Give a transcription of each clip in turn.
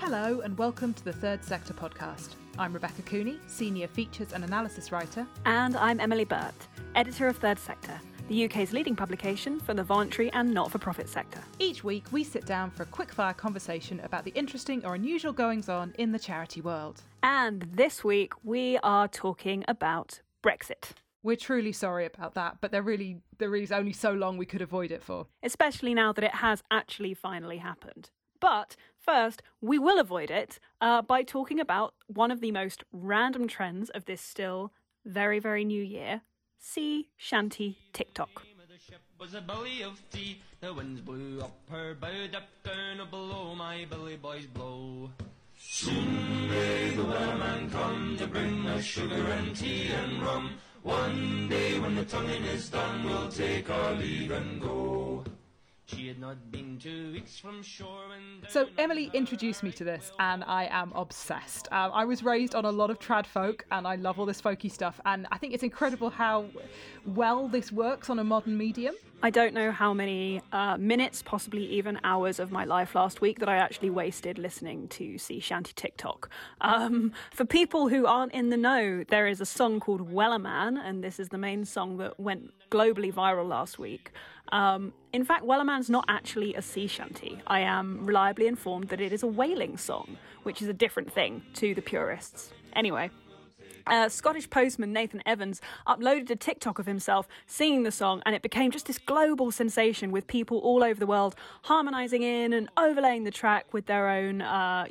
Hello and welcome to the Third Sector podcast. I'm Rebecca Cooney, Senior Features and Analysis Writer. And I'm Emily Burt, Editor of Third Sector, the UK's leading publication for the voluntary and not-for-profit sector. Each week we sit down for a quick-fire conversation about the interesting or unusual goings-on in the charity world. And this week we are talking about Brexit. We're truly sorry about that, but there really is only so long we could avoid it for. Especially now that it has actually finally happened. But first, we will avoid it by talking about one of the most random trends of this still very, very new year, sea shanty TikTok. Was a belly of tea, the winds blew up her bow, dipped down below, my billy boys blow. Soon may the wellerman come to bring us sugar and tea and rum. One day when the tonguing is done, we'll take our leave and go. She had not been 2 weeks from shore when... So Emily introduced me to this and I am obsessed. I was raised on a lot of trad folk and I love all this folky stuff, and I think it's incredible how well this works on a modern medium. I don't know how many minutes, possibly even hours of my life last week that I actually wasted listening to sea shanty TikTok. For people who aren't in the know, there is a song called Wellerman, and this is the main song that went globally viral last week. In fact, Wellerman's not actually a sea shanty. I am reliably informed that it is a whaling song, which is a different thing to the purists. Anyway, Scottish postman Nathan Evans uploaded a TikTok of himself singing the song, and it became just this global sensation with people all over the world harmonising in and overlaying the track with their own,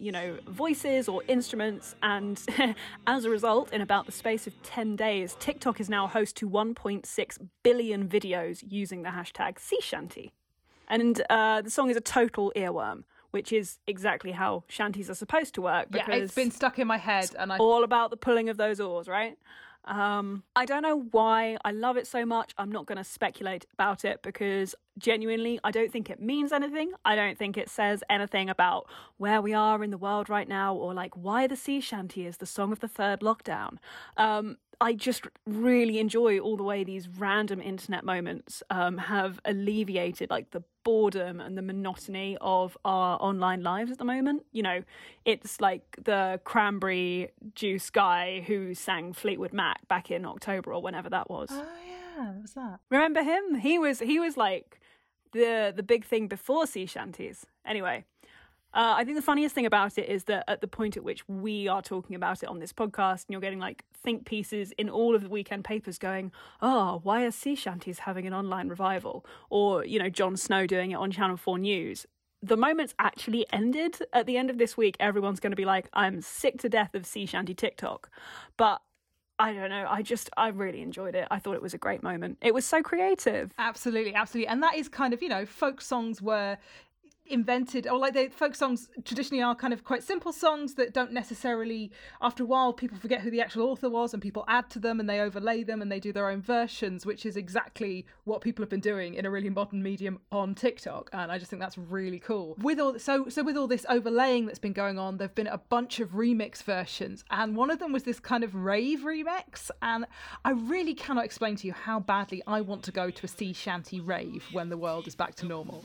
voices or instruments. And as a result, in about the space of 10 days, TikTok is now host to 1.6 billion videos using the hashtag sea shanty. And the song is a total earworm, which is exactly how shanties are supposed to work. Yeah, it's been stuck in my head. And all about the pulling of those oars, right? I don't know why I love it so much. I'm not going to speculate about it because genuinely, I don't think it means anything. I don't think it says anything about where we are in the world right now or like why the sea shanty is the song of the third lockdown. I just really enjoy all the way these random internet moments have alleviated like the boredom and the monotony of our online lives at the moment. You know, it's like the cranberry juice guy who sang Fleetwood Mac back in October or whenever that was. Oh yeah, what was that? Remember him? He was like the big thing before sea shanties. Anyway. I think the funniest thing about it is that at the point at which we are talking about it on this podcast, and you're getting like think pieces in all of the weekend papers going, oh, why are sea shanties having an online revival? Or, you know, Jon Snow doing it on Channel 4 News. The moment's actually ended. At the end of this week, everyone's going to be like, I'm sick to death of sea shanty TikTok. But I don't know. I really enjoyed it. I thought it was a great moment. It was so creative. Absolutely, absolutely. And that is kind of, folk songs were invented, or like the folk songs traditionally are kind of quite simple songs that don't necessarily, after a while people forget who the actual author was and people add to them and they overlay them and they do their own versions, which is exactly what people have been doing in a really modern medium on TikTok. And I just think that's really cool. With all this overlaying that's been going on, there've been a bunch of remix versions, and one of them was this kind of rave remix, and I really cannot explain to you how badly I want to go to a sea shanty rave when the world is back to normal.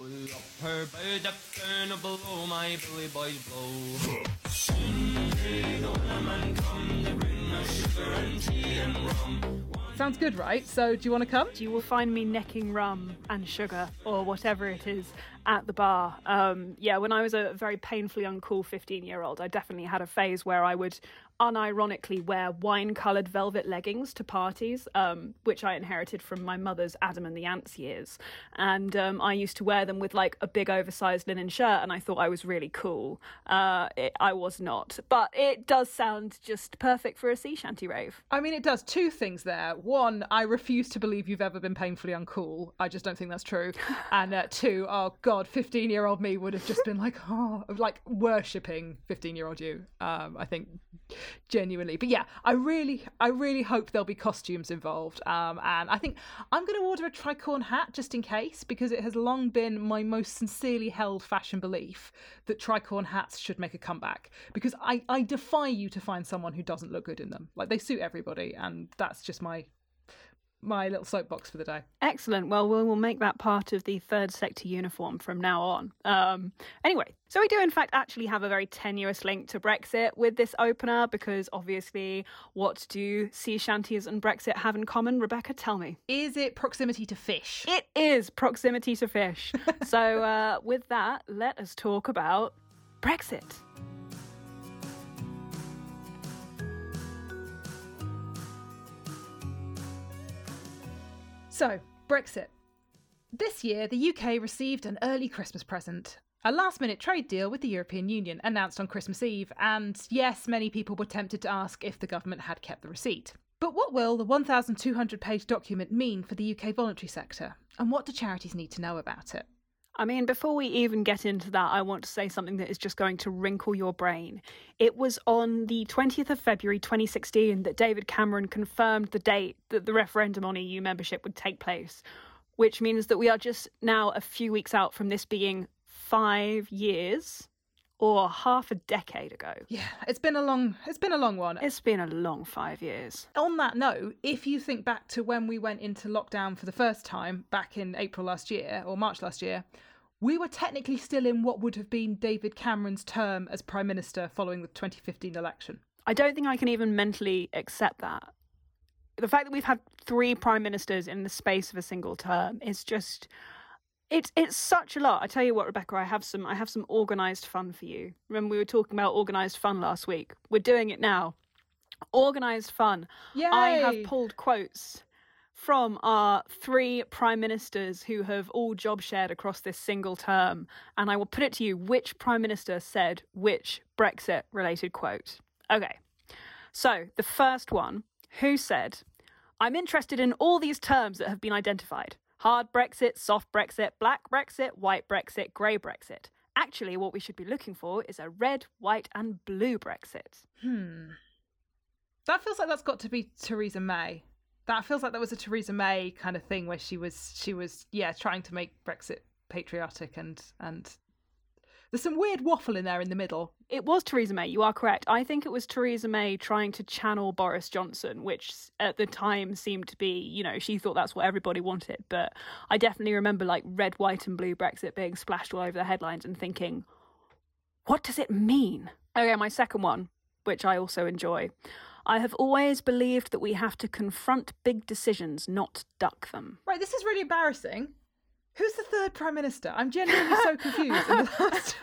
Down below, my billy boys blow. Soon may the wellerman come to bring us sugar and tea and rum. Sounds good, right? So do you want to come? You will find me necking rum and sugar or whatever it is at the bar. When I was a very painfully uncool 15-year-old, I definitely had a phase where I would unironically wear wine-coloured velvet leggings to parties, which I inherited from my mother's Adam and the Ants years. And I used to wear them with like a big oversized linen shirt, and I thought I was really cool. I was not. But it does sound just perfect for a sea shanty rave. I mean, it does. Two things there. One, I refuse to believe you've ever been painfully uncool. I just don't think that's true. And two, oh God, 15-year-old me would have just been like, worshipping 15-year-old you. I think genuinely. But yeah, I really hope there'll be costumes involved. And I think I'm going to order a tricorn hat just in case, because it has long been my most sincerely held fashion belief that tricorn hats should make a comeback, because I defy you to find someone who doesn't look good in them. Like, they suit everybody, and that's just my my little soapbox for the day. Excellent. Well, we'll make that part of the third sector uniform from now on. Anyway, so we do in fact actually have a very tenuous link to Brexit with this opener, because obviously what do sea shanties and Brexit have in common? Rebecca, tell me. Is it proximity to fish? It is proximity to fish. So with that, let us talk about Brexit. So, Brexit. This year, the UK received an early Christmas present. A last-minute trade deal with the European Union announced on Christmas Eve, and yes, many people were tempted to ask if the government had kept the receipt. But what will the 1,200-page document mean for the UK voluntary sector? And what do charities need to know about it? I mean, before we even get into that, I want to say something that is just going to wrinkle your brain. It was on the 20th of February 2016 that David Cameron confirmed the date that the referendum on EU membership would take place, which means that we are just now a few weeks out from this being 5 years or half a decade ago. Yeah, it's been a long one. It's been a long 5 years. On that note, if you think back to when we went into lockdown for the first time back in April last year or March last year, we were technically still in what would have been David Cameron's term as Prime Minister following the 2015 election. I don't think I can even mentally accept that. The fact that we've had 3 Prime Ministers in the space of a single term is just... It's such a lot. I tell you what, Rebecca, I have some organised fun for you. Remember we were talking about organised fun last week? We're doing it now. Organised fun. Yay! I have pulled quotes from our 3 Prime Ministers who have all job shared across this single term, and I will put it to you which Prime Minister said which Brexit-related quote. Okay, so the first one, who said, "I'm interested in all these terms that have been identified. Hard Brexit, soft Brexit, black Brexit, white Brexit, grey Brexit. Actually, what we should be looking for is a red, white and blue Brexit." That feels like that's got to be Theresa May. That feels like that was a Theresa May kind of thing where she was trying to make Brexit patriotic and there's some weird waffle in there in the middle. It was Theresa May, you are correct. I think it was Theresa May trying to channel Boris Johnson, which at the time seemed to be, she thought that's what everybody wanted. But I definitely remember like red, white and blue Brexit being splashed all over the headlines and thinking, what does it mean? Okay, my second one, which I also enjoy. "I have always believed that we have to confront big decisions, not duck them." Right, this is really embarrassing. Who's the third Prime Minister? I'm genuinely so confused. In the last...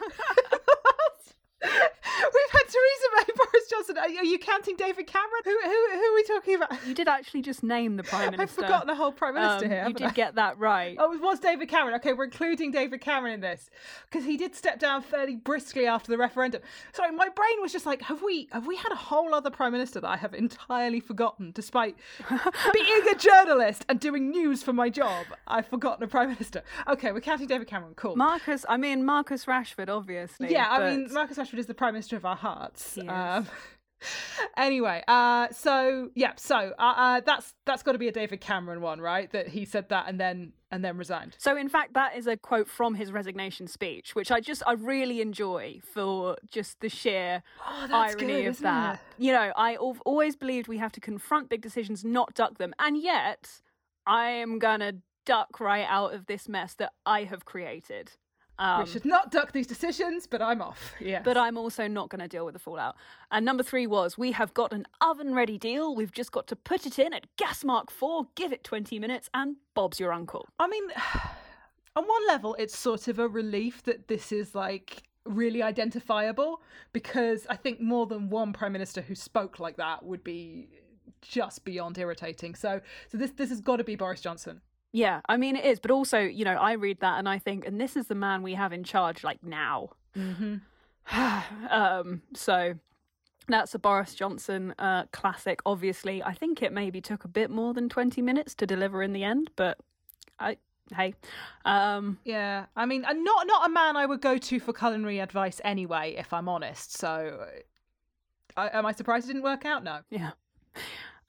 We've had Theresa May, Boris Johnson. Are you counting David Cameron? Who are we talking about? You did actually just name the Prime Minister. I've forgotten the whole Prime Minister here. You did get that right. Oh, it was David Cameron. Okay, we're including David Cameron in this because he did step down fairly briskly after the referendum. Sorry, my brain was just like, have we had a whole other Prime Minister that I have entirely forgotten, despite being a journalist and doing news for my job? I've forgotten a Prime Minister. Okay, we're counting David Cameron. Cool. Marcus Rashford, obviously. Yeah, I mean, Marcus Rashford is the Prime Minister of our hearts. Yes. Anyway, that's got to be a David Cameron one, right? That he said that and then resigned. So in fact, that is a quote from his resignation speech, which I really enjoy for just the sheer irony of that. I've always believed we have to confront big decisions, not duck them, and yet I am gonna duck right out of this mess that I have created. We should not duck these decisions, but I'm off. Yeah. But I'm also not going to deal with the fallout. And number 3 was, "We have got an oven-ready deal. We've just got to put it in at gas mark 4, give it 20 minutes, and Bob's your uncle." I mean, on one level, it's sort of a relief that this is like really identifiable, because I think more than one Prime Minister who spoke like that would be just beyond irritating. So this has got to be Boris Johnson. Yeah, I mean, it is. But also, I read that and I think, and this is the man we have in charge, like, now. Mm-hmm. So that's a Boris Johnson classic, obviously. I think it maybe took a bit more than 20 minutes to deliver in the end, but hey. Yeah, I mean, not a man I would go to for culinary advice anyway, if I'm honest. So am I surprised it didn't work out? No. Yeah.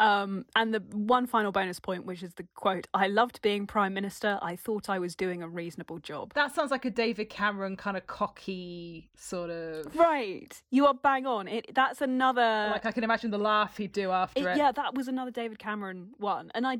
And the one final bonus point, which is the quote, "I loved being Prime Minister. I thought I was doing a reasonable job." That sounds like a David Cameron kind of cocky sort of... Right. You are bang on. That's another... Like, I can imagine the laugh he'd do after it. Yeah, that was another David Cameron one. And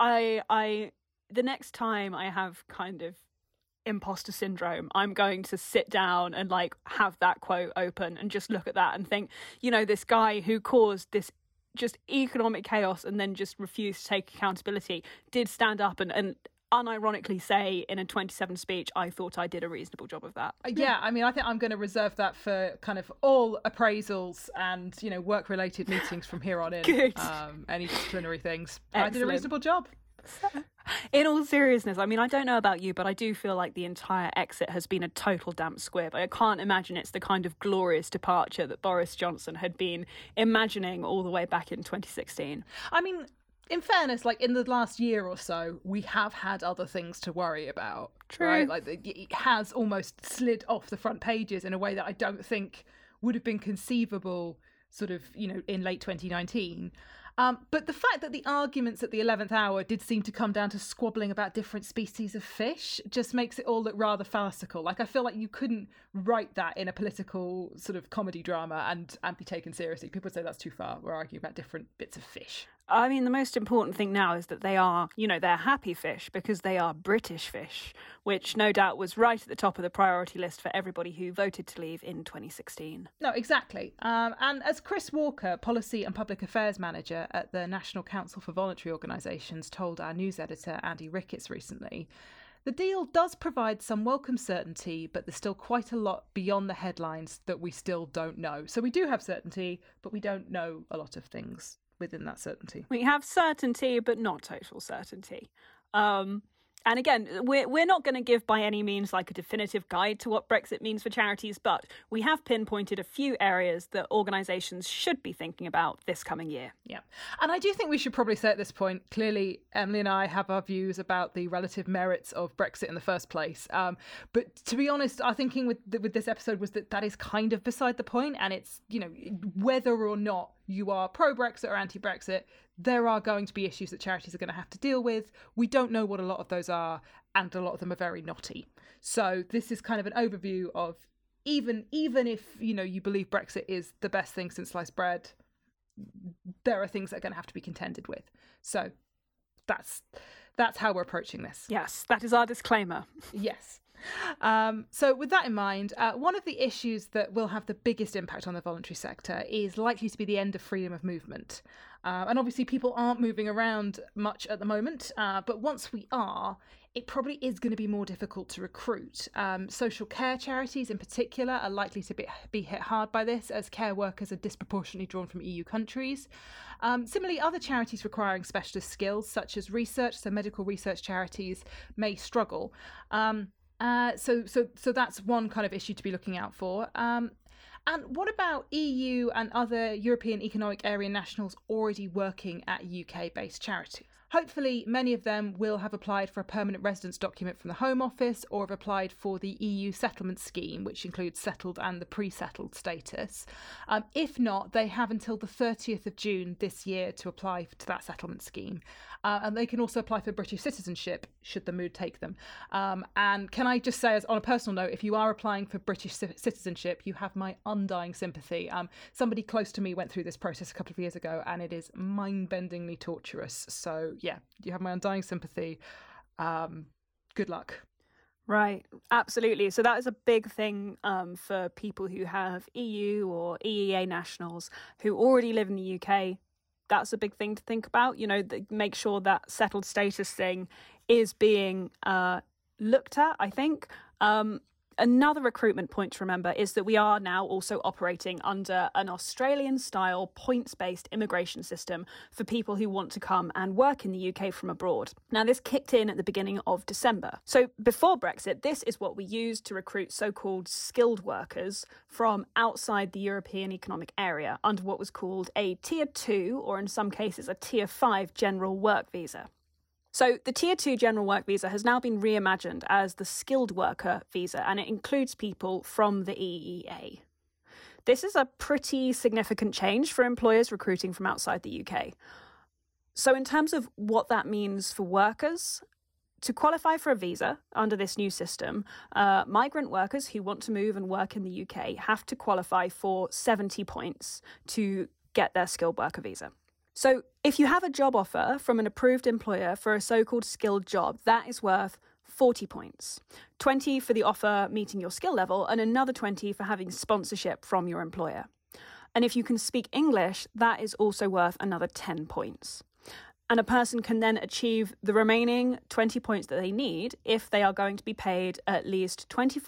the next time I have kind of imposter syndrome, I'm going to sit down and like have that quote open and just look at that and think, you know, this guy who caused this just economic chaos and then just refused to take accountability did stand up and unironically say in a 27 speech, "I thought I did a reasonable job of that." Yeah, I mean, I think I'm going to reserve that for kind of all appraisals and, you know, work-related meetings from here on in. Good. Any disciplinary things. Excellent. I did a reasonable job. In all seriousness, I mean, I don't know about you, but I do feel like the entire exit has been a total damp squib. I can't imagine it's the kind of glorious departure that Boris Johnson had been imagining all the way back in 2016. I mean, in fairness, like in the last year or so, we have had other things to worry about. True. Right? Like it has almost slid off the front pages in a way that I don't think would have been conceivable sort of, you know, in late 2019. But the fact that the arguments at the 11th hour did seem to come down to squabbling about different species of fish just makes it all look rather farcical. Like, I feel like you couldn't write that in a political sort of comedy drama and be taken seriously. People would say that's too far. We're arguing about different bits of fish. I mean, the most important thing now is that they are, you know, they're happy fish because they are British fish, which no doubt was right at the top of the priority list for everybody who voted to leave in 2016. No, exactly. And as Chris Walker, Policy and Public Affairs Manager at the National Council for Voluntary Organisations, told our news editor, Andy Ricketts, recently, the deal does provide some welcome certainty, but there's still quite a lot beyond the headlines that we still don't know. So we do have certainty, but we don't know a lot of things within that certainty. We have certainty, but not total certainty. And again, we're not going to give by any means like a definitive guide to what Brexit means for charities, but we have pinpointed a few areas that organisations should be thinking about this coming year. Yeah. And I do think we should probably say at this point, clearly, Emily and I have our views about the relative merits of Brexit in the first place. But to be honest, our thinking with this episode was that is kind of beside the point. And it's, you know, whether or not you are pro-Brexit or anti-Brexit, there are going to be issues that charities are going to have to deal with. We don't know what a lot of those are, and a lot of them are very knotty. So this is kind of an overview of even if, you know, you believe Brexit is the best thing since sliced bread, there are things that are going to have to be contended with. So that's how we're approaching this. Yes, that is our disclaimer. Yes. So with that in mind, one of the issues that will have the biggest impact on the voluntary sector is likely to be the end of freedom of movement. And obviously people aren't moving around much at the moment, but once we are, it probably is going to be more difficult to recruit. Social care charities in particular are likely to be hit hard by this, as care workers are disproportionately drawn from EU countries. Similarly, other charities requiring specialist skills, such as research, so medical research charities, may struggle. So that's one kind of issue to be looking out for. And what about EU and other European Economic Area nationals already working at UK-based charities? Hopefully, many of them will have applied for a permanent residence document from the Home Office or have applied for the EU settlement scheme, which includes settled and the pre-settled status. If not, they have until the 30th of June this year to apply to that settlement scheme. And they can also apply for British citizenship, should the mood take them. And can I just say, as on a personal note, if you are applying for British citizenship, you have my undying sympathy. Somebody close to me went through this process a couple of years ago, and it is mind-bendingly torturous. So, yeah, you have my undying sympathy. Good luck. Right, absolutely. So that is a big thing for people who have EU or EEA nationals who already live in the UK. That's a big thing to think about. You know, make sure that settled status thing is being looked at, I think. Another recruitment point to remember is that we are now also operating under an Australian-style points-based immigration system for people who want to come and work in the UK from abroad. Now, this kicked in at the beginning of December. So before Brexit, this is what we used to recruit so-called skilled workers from outside the European Economic Area under what was called a Tier 2, or in some cases a Tier 5 general work visa. So the Tier 2 General Work Visa has now been reimagined as the Skilled Worker Visa, and it includes people from the EEA. This is a pretty significant change for employers recruiting from outside the UK. So in terms of what that means for workers, to qualify for a visa under this new system, migrant workers who want to move and work in the UK have to qualify for 70 points to get their skilled worker visa. So if you have a job offer from an approved employer for a so-called skilled job, that is worth 40 points. 20 for the offer meeting your skill level and another 20 for having sponsorship from your employer. And if you can speak English, that is also worth another 10 points. And a person can then achieve the remaining 20 points that they need if they are going to be paid at least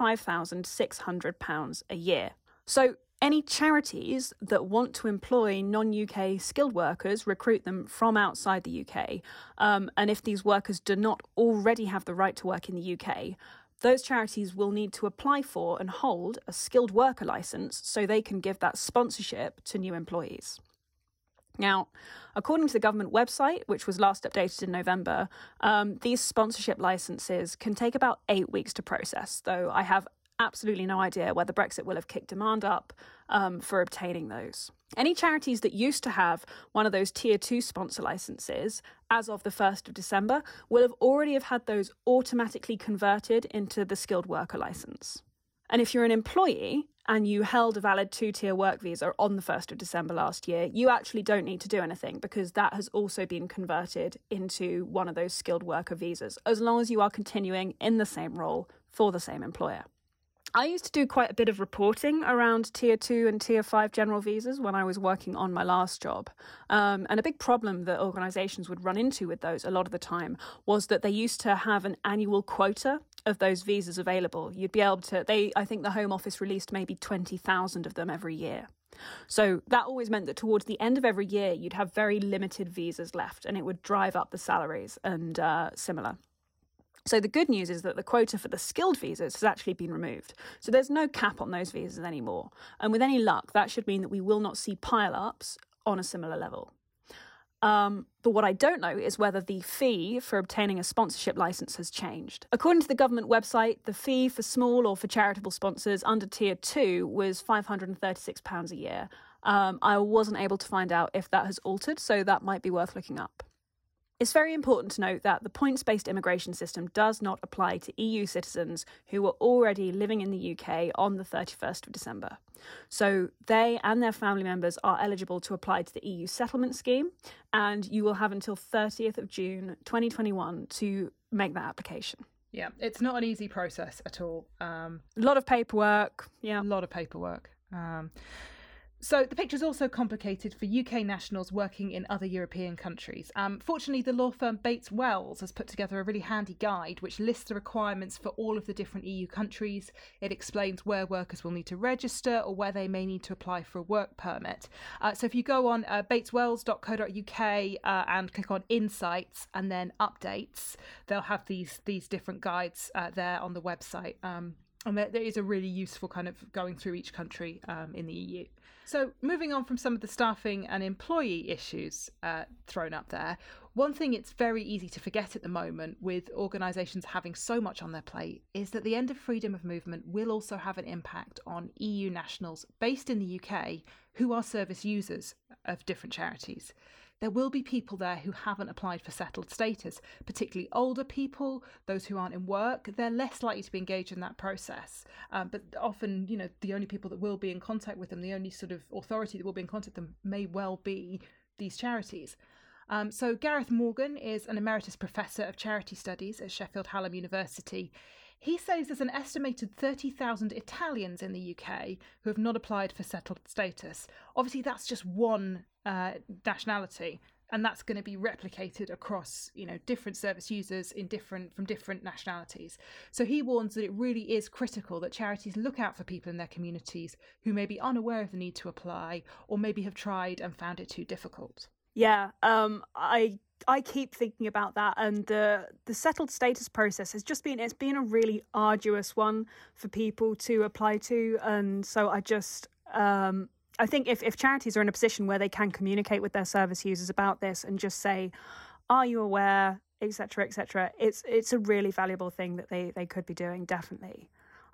£25,600 a year. So any charities that want to employ non-UK skilled workers, recruit them from outside the UK, and if these workers do not already have the right to work in the UK, those charities will need to apply for and hold a skilled worker licence so they can give that sponsorship to new employees. Now, according to the government website, which was last updated in November, these sponsorship licenses can take about 8 weeks to process, though I have absolutely no idea whether Brexit will have kicked demand up for obtaining those. Any charities that used to have one of those Tier 2 sponsor licenses as of the 1st of December will have already had those automatically converted into the skilled worker licence. And if you're an employee and you held a valid 2-tier work visa on the 1st of December last year, you actually don't need to do anything because that has also been converted into one of those skilled worker visas, as long as you are continuing in the same role for the same employer. I used to do quite a bit of reporting around Tier 2 and Tier 5 general visas when I was working on my last job. And a big problem that organisations would run into with those a lot of the time was that they used to have an annual quota of those visas available. You'd be able to, I think the Home Office released maybe 20,000 of them every year. So that always meant that towards the end of every year, you'd have very limited visas left and it would drive up the salaries and similar. So the good news is that the quota for the skilled visas has actually been removed. So there's no cap on those visas anymore. And with any luck, that should mean that we will not see pile-ups on a similar level. But what I don't know is whether the fee for obtaining a sponsorship licence has changed. According to the government website, the fee for small or for charitable sponsors under Tier 2 was £536 a year. I wasn't able to find out if that has altered, so that might be worth looking up. It's very important to note that the points-based immigration system does not apply to EU citizens who were already living in the UK on the 31st of December. So they and their family members are eligible to apply to the EU settlement scheme, and you will have until 30th of June 2021 to make that application. Yeah, it's not an easy process at all. A lot of paperwork. Yeah, a lot of paperwork. So the picture is also complicated for UK nationals working in other European countries. Fortunately, the law firm Bates Wells has put together a really handy guide which lists the requirements for all of the different EU countries. It explains where workers will need to register or where they may need to apply for a work permit. So if you go on bateswells.co.uk and click on Insights and then Updates, they'll have these different guides there on the website. And there is a really useful kind of going through each country in the EU. So moving on from some of the staffing and employee issues thrown up there, one thing it's very easy to forget at the moment with organisations having so much on their plate is that the end of freedom of movement will also have an impact on EU nationals based in the UK who are service users of different charities. There will be people there who haven't applied for settled status, particularly older people, those who aren't in work. They're less likely to be engaged in that process. But often, the only people that will be in contact with them, the only sort of authority that will be in contact with them may well be these charities. So Gareth Morgan is an emeritus professor of charity studies at Sheffield Hallam University. He says there's an estimated 30,000 Italians in the UK who have not applied for settled status. Obviously, that's just one nationality, and that's going to be replicated across, different service users from different nationalities. So he warns that it really is critical that charities look out for people in their communities who may be unaware of the need to apply or maybe have tried and found it too difficult. Yeah, I keep thinking about that, and the settled status process has just been a really arduous one for people to apply to, and so I think if charities are in a position where they can communicate with their service users about this and just say, are you aware, etc., etc., it's a really valuable thing that they could be doing, definitely.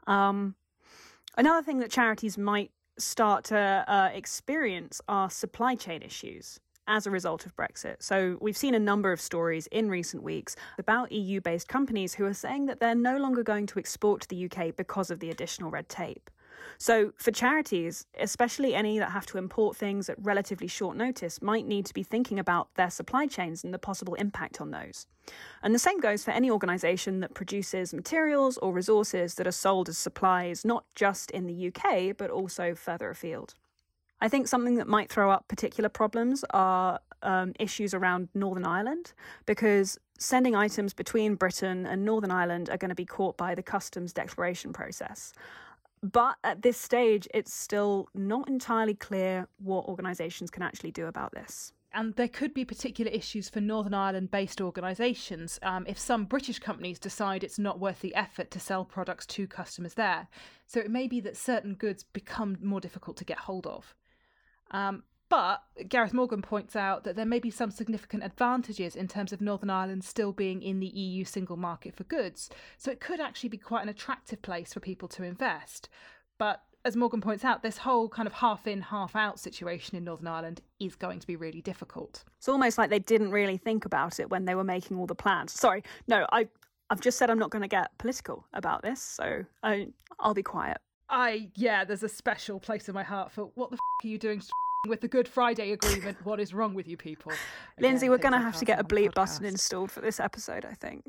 Another thing that charities might start to experience are supply chain issues. as a result of Brexit. So we've seen a number of stories in recent weeks about EU-based companies who are saying that they're no longer going to export to the UK because of the additional red tape. So for charities, especially any that have to import things at relatively short notice, might need to be thinking about their supply chains and the possible impact on those. And the same goes for any organisation that produces materials or resources that are sold as supplies, not just in the UK, but also further afield. I think something that might throw up particular problems are issues around Northern Ireland, because sending items between Britain and Northern Ireland are going to be caught by the customs declaration process. But at this stage, it's still not entirely clear what organisations can actually do about this. And there could be particular issues for Northern Ireland-based organisations if some British companies decide it's not worth the effort to sell products to customers there. So it may be that certain goods become more difficult to get hold of. But Gareth Morgan points out that there may be some significant advantages in terms of Northern Ireland still being in the EU single market for goods. So it could actually be quite an attractive place for people to invest. But as Morgan points out, this whole kind of half in, half out situation in Northern Ireland is going to be really difficult. It's almost like they didn't really think about it when they were making all the plans. Sorry, no, I've just said I'm not going to get political about this, so I'll be quiet. There's a special place in my heart for what the are you doing with the Good Friday Agreement? What is wrong with you people? Again, Lindsay, we're going to have to get a bleep podcast button installed for this episode, I think.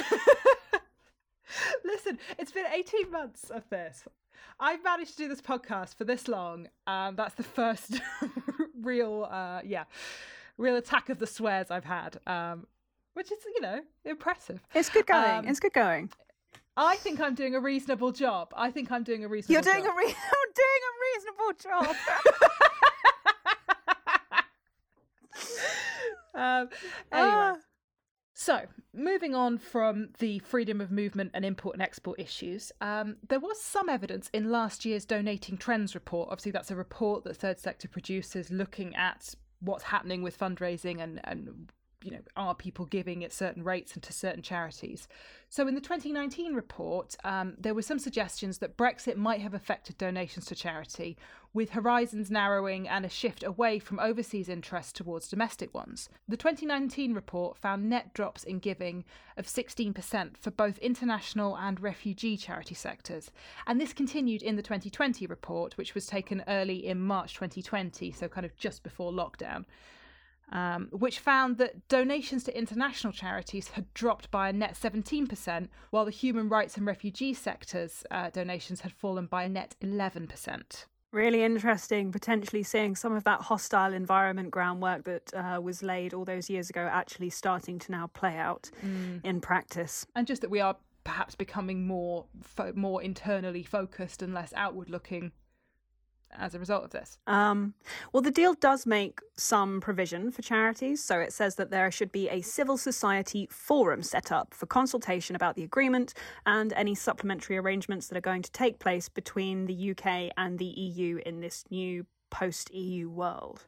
Listen, it's been 18 months of this. I've managed to do this podcast for this long. That's the first real attack of the swears I've had, which is, impressive. It's good going. It's good going. I think I'm doing a reasonable job. You're doing I'm doing a reasonable job. Anyway, so moving on from the freedom of movement and import and export issues, there was some evidence in last year's Donating Trends report. Obviously, that's a report that Third Sector produces looking at what's happening with fundraising and are people giving at certain rates and to certain charities. So in the 2019 report, there were some suggestions that Brexit might have affected donations to charity, with horizons narrowing and a shift away from overseas interests towards domestic ones. The 2019 report found net drops in giving of 16% for both international and refugee charity sectors. And this continued in the 2020 report, which was taken early in March 2020, so kind of just before lockdown. Which found that donations to international charities had dropped by a net 17%, while the human rights and refugee sectors' donations had fallen by a net 11%. Really interesting, potentially seeing some of that hostile environment groundwork that was laid all those years ago actually starting to now play out in practice. And just that we are perhaps becoming more internally focused and less outward looking as a result of this. Well, the deal does make some provision for charities. So it says that there should be a civil society forum set up for consultation about the agreement and any supplementary arrangements that are going to take place between the UK and the EU in this new post-EU world.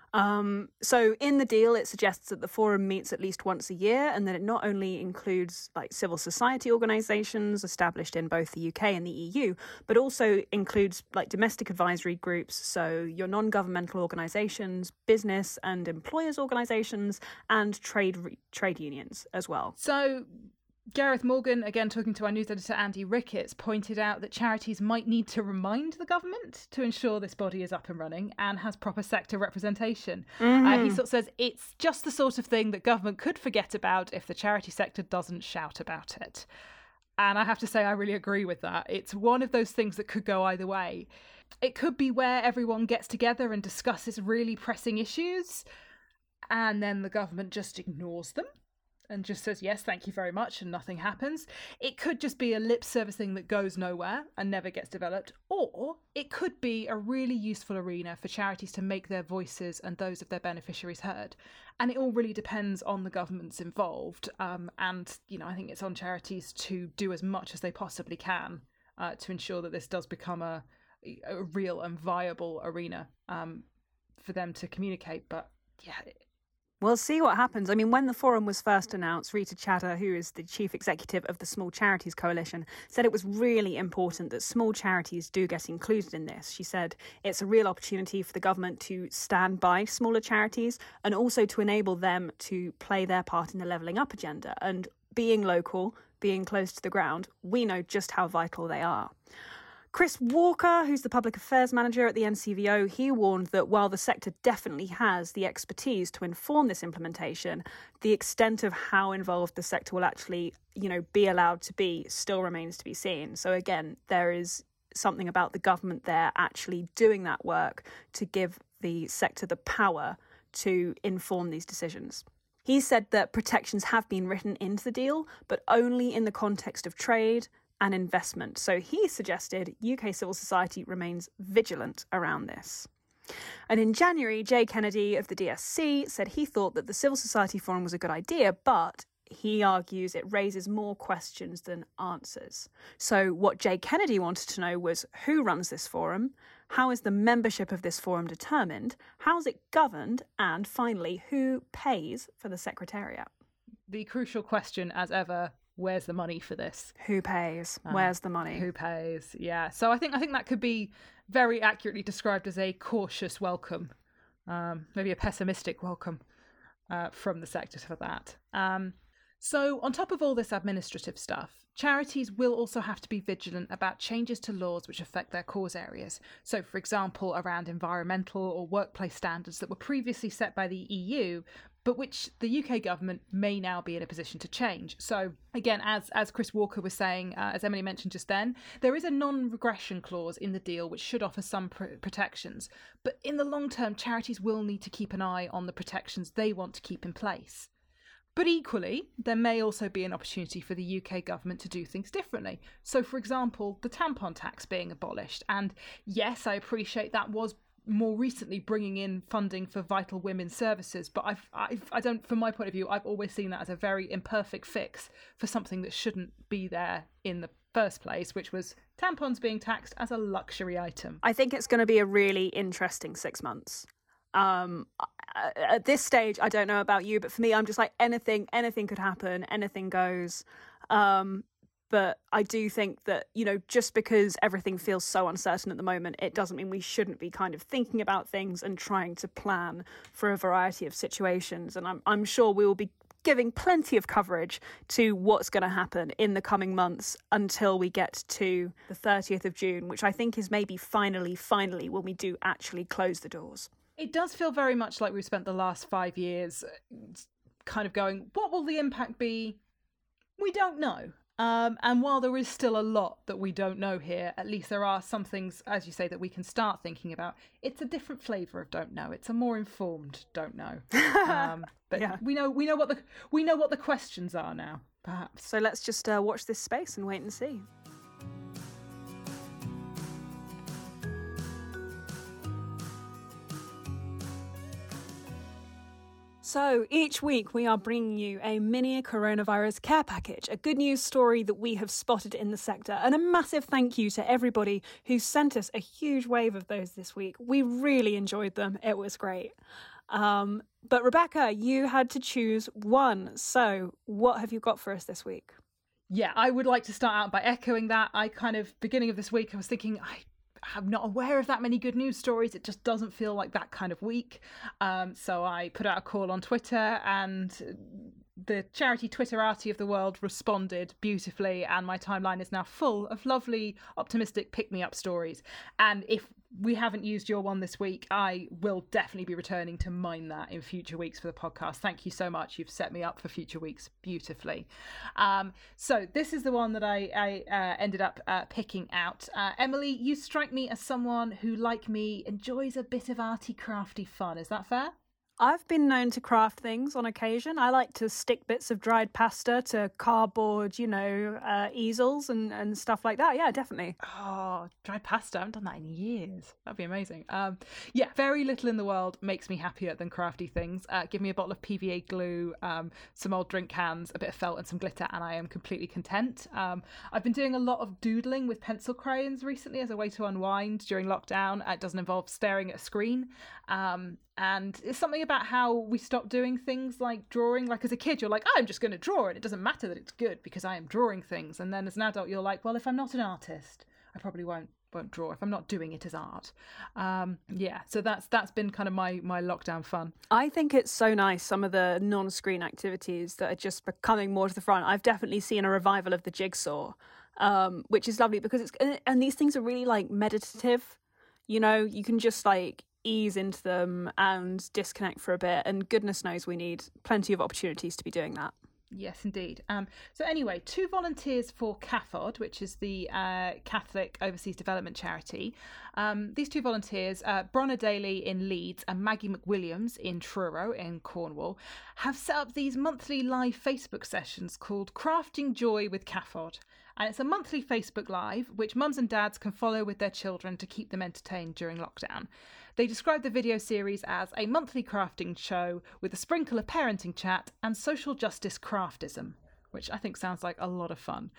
So in the deal, it suggests that the forum meets at least once a year, and that it not only includes civil society organisations established in both the UK and the EU, but also includes domestic advisory groups, so your non-governmental organisations, business and employers organisations, and trade unions as well. So Gareth Morgan, again talking to our news editor Andy Ricketts, pointed out that charities might need to remind the government to ensure this body is up and running and has proper sector representation. He sort of says it's just the sort of thing that government could forget about if the charity sector doesn't shout about it. And I have to say I really agree with that. It's one of those things that could go either way. It could be where everyone gets together and discusses really pressing issues, and then the government just ignores them and just says, yes, thank you very much, and nothing happens. It could just be a lip service thing that goes nowhere and never gets developed. Or it could be a really useful arena for charities to make their voices and those of their beneficiaries heard. And it all really depends on the governments involved. And, I think it's on charities to do as much as they possibly can to ensure that this does become a real and viable arena for them to communicate. But yeah, We'll see what happens. I mean, when the forum was first announced, Rita Chadha, who is the chief executive of the Small Charities Coalition, said it was really important that small charities do get included in this. She said it's a real opportunity for the government to stand by smaller charities and also to enable them to play their part in the levelling up agenda. And being local, being close to the ground, we know just how vital they are. Chris Walker, who's the public affairs manager at the NCVO, he warned that while the sector definitely has the expertise to inform this implementation, the extent of how involved the sector will actually, be allowed to be still remains to be seen. So again, there is something about the government there actually doing that work to give the sector the power to inform these decisions. He said that protections have been written into the deal, but only in the context of trade and investment. So he suggested UK civil society remains vigilant around this. And in January, Jay Kennedy of the DSC said he thought that the Civil Society Forum was a good idea, but he argues it raises more questions than answers. So what Jay Kennedy wanted to know was who runs this forum, how is the membership of this forum determined, how's it governed, and finally, who pays for the secretariat? The crucial question, as ever, where's the money for this? Who pays? Where's the money? Who pays? Yeah. So I think that could be very accurately described as a cautious welcome, maybe a pessimistic welcome from the sector for that. So on top of all this administrative stuff, charities will also have to be vigilant about changes to laws which affect their cause areas. So, for example, around environmental or workplace standards that were previously set by the EU, but which the UK government may now be in a position to change. So, again, as Chris Walker was saying, as Emily mentioned just then, there is a non-regression clause in the deal which should offer some protections. But in the long term, charities will need to keep an eye on the protections they want to keep in place. But equally, there may also be an opportunity for the UK government to do things differently. So, for example, the tampon tax being abolished. And yes, I appreciate that was more recently bringing in funding for vital women's services, but I don't, from my point of view, I've always seen that as a very imperfect fix for something that shouldn't be there in the first place, which was tampons being taxed as a luxury item. I think it's going to be a really interesting 6 months. At this stage, I don't know about you, but for me, I'm just like anything could happen, anything goes. But I do think that, just because everything feels so uncertain at the moment, it doesn't mean we shouldn't be kind of thinking about things and trying to plan for a variety of situations. And I'm sure we will be giving plenty of coverage to what's going to happen in the coming months until we get to the 30th of June, which I think is maybe finally when we do actually close the doors. It does feel very much like we've spent the last 5 years kind of going, what will the impact be? We don't know. And while there is still a lot that we don't know here, at least there are some things, as you say, that we can start thinking about. It's a different flavour of don't know. It's a more informed don't know. But yeah. we know what the questions are now, perhaps. So let's just watch this space and wait and see. So each week we are bringing you a mini coronavirus care package, a good news story that we have spotted in the sector, and a massive thank you to everybody who sent us a huge wave of those this week. We really enjoyed them. It was great. But Rebecca, you had to choose one. So what have you got for us this week? Yeah, I would like to start out by echoing that. Beginning of this week, I was thinking, I'm not aware of that many good news stories. It just doesn't feel like that kind of week. So I put out a call on Twitter, and the charity Twitterati of the world responded beautifully, and my timeline is now full of lovely, optimistic pick-me-up stories. And if we haven't used your one this week, I will definitely be returning to mine that in future weeks for the podcast. Thank you so much. You've set me up for future weeks beautifully. So this is the one that I ended up picking out. Emily, you strike me as someone who, like me, enjoys a bit of arty, crafty fun. Is that fair? I've been known to craft things on occasion. I like to stick bits of dried pasta to cardboard, easels and stuff like that. Yeah, definitely. Oh, dried pasta. I haven't done that in years. That'd be amazing. Yeah, very little in the world makes me happier than crafty things. Give me a bottle of PVA glue, some old drink cans, a bit of felt and some glitter, and I am completely content. I've been doing a lot of doodling with pencil crayons recently as a way to unwind during lockdown. It doesn't involve staring at a screen. And it's something about how we stop doing things like drawing. Like as a kid, you're like, I'm just going to draw it. It doesn't matter that it's good because I am drawing things. And then as an adult, you're like, well, if I'm not an artist, I probably won't draw if I'm not doing it as art. So that's been kind of my lockdown fun. I think it's so nice, some of the non-screen activities that are just becoming more to the front. I've definitely seen a revival of the jigsaw, which is lovely because and these things are really like meditative. You know, you can just like ease into them and disconnect for a bit, and goodness knows we need plenty of opportunities to be doing that. Yes, indeed. So anyway, 2 volunteers for CAFOD, which is the Catholic Overseas Development Charity. These 2 volunteers, Bronagh Daly in Leeds and Maggie McWilliams in Truro in Cornwall, have set up these monthly live Facebook sessions called Crafting Joy with CAFOD. And it's a monthly Facebook Live, which mums and dads can follow with their children to keep them entertained during lockdown. They describe the video series as a monthly crafting show with a sprinkle of parenting chat and social justice craftism, which I think sounds like a lot of fun.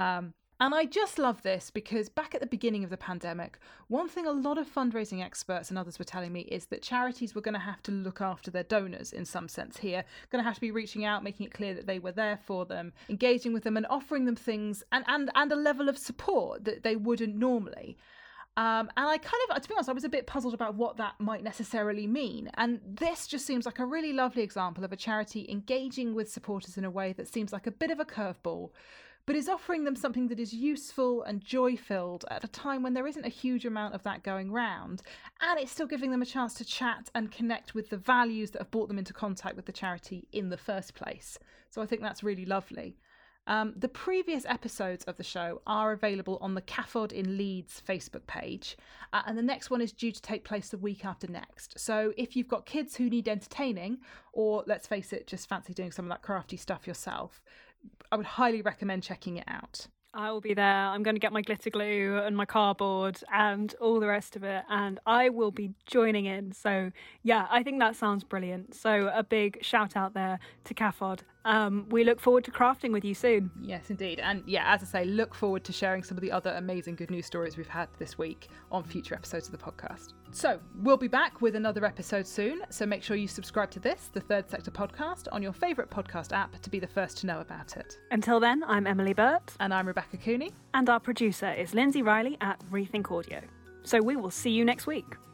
And I just love this because back at the beginning of the pandemic, one thing a lot of fundraising experts and others were telling me is that charities were going to have to look after their donors in some sense here, going to have to be reaching out, making it clear that they were there for them, engaging with them and offering them things and a level of support that they wouldn't normally. And I kind of, to be honest, I was a bit puzzled about what that might necessarily mean. And this just seems like a really lovely example of a charity engaging with supporters in a way that seems like a bit of a curveball, but is offering them something that is useful and joy-filled at a time when there isn't a huge amount of that going round. And it's still giving them a chance to chat and connect with the values that have brought them into contact with the charity in the first place. So I think that's really lovely. The previous episodes of the show are available on the CAFOD in Leeds Facebook page, and the next one is due to take place the week after next. So if you've got kids who need entertaining, or let's face it, just fancy doing some of that crafty stuff yourself, I would highly recommend checking it out. I will be there. I'm going to get my glitter glue and my cardboard and all the rest of it, and I will be joining in. So yeah, I think that sounds brilliant. So a big shout out there to CAFOD. We look forward to crafting with you soon. Yes, indeed. And yeah, as I say, look forward to sharing some of the other amazing good news stories we've had this week on future episodes of the podcast. So we'll be back with another episode soon. So make sure you subscribe to this, the Third Sector podcast, on your favourite podcast app to be the first to know about it. Until then, I'm Emily Burt. And I'm Rebecca Cooney. And our producer is Lindsay Riley at Rethink Audio. So we will see you next week.